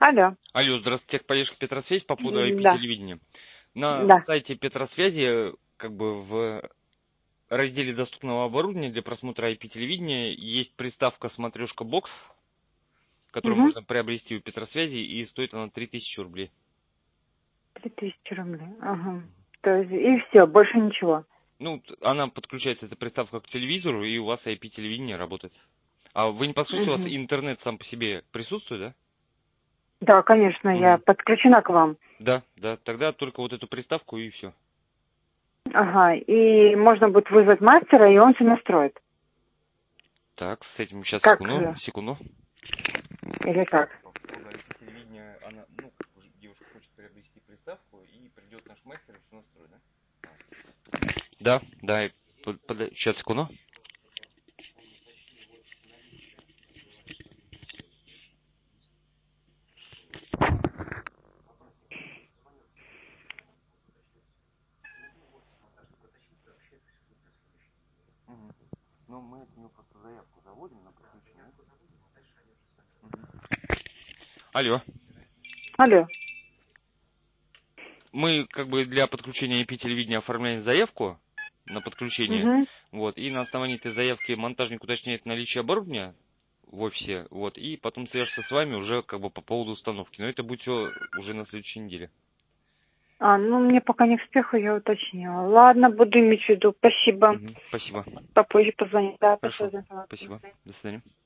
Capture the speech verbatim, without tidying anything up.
Алло. Алло, здравствуйте, техподдержка Петросвязь по поводу Да. ай пи-телевидения. На Да. сайте Петросвязи, как бы в разделе доступного оборудования для просмотра ай пи-телевидения есть приставка «Смотрешка Бокс», которую Угу. можно приобрести у Петросвязи, и стоит она три тысячи рублей. Три тысячи рублей. Ага. То есть, и все, больше ничего. Ну, т- она подключается, эта приставка, к телевизору, и у вас ай пи-телевидение работает. А вы не подскажете, у вас Угу. интернет сам по себе присутствует, да? Да, конечно, я Мгм. подключена к вам. Да, да, тогда только вот эту приставку и все. Ага. И можно будет вызвать мастера, и он все настроит. Так, с этим сейчас Как? секунду, э, секунду. Или как? Телевидение, она, ну, как бы девушка хочет приобрести приставку, и придет наш мастер и все настроит, да? Да, да, и под- под- сейчас, секунду. Мгм. Ну, мы от нее просто заявку заводим на подключение. Мгм. Алло. Алло. Мы как бы для подключения ай пи-телевидения оформляем заявку на подключение. Угу. Вот, и на основании этой заявки монтажник уточняет наличие оборудования в офисе, вот, и потом свяжется с вами уже как бы по поводу установки. Но это будет все уже на следующей неделе. А, ну, мне пока не к спеху, я уточнила. Ладно, буду иметь в виду. Спасибо. Мгм. Спасибо. Попозже позвонить. Да, Хорошо. спасибо за информацию. Спасибо. До свидания.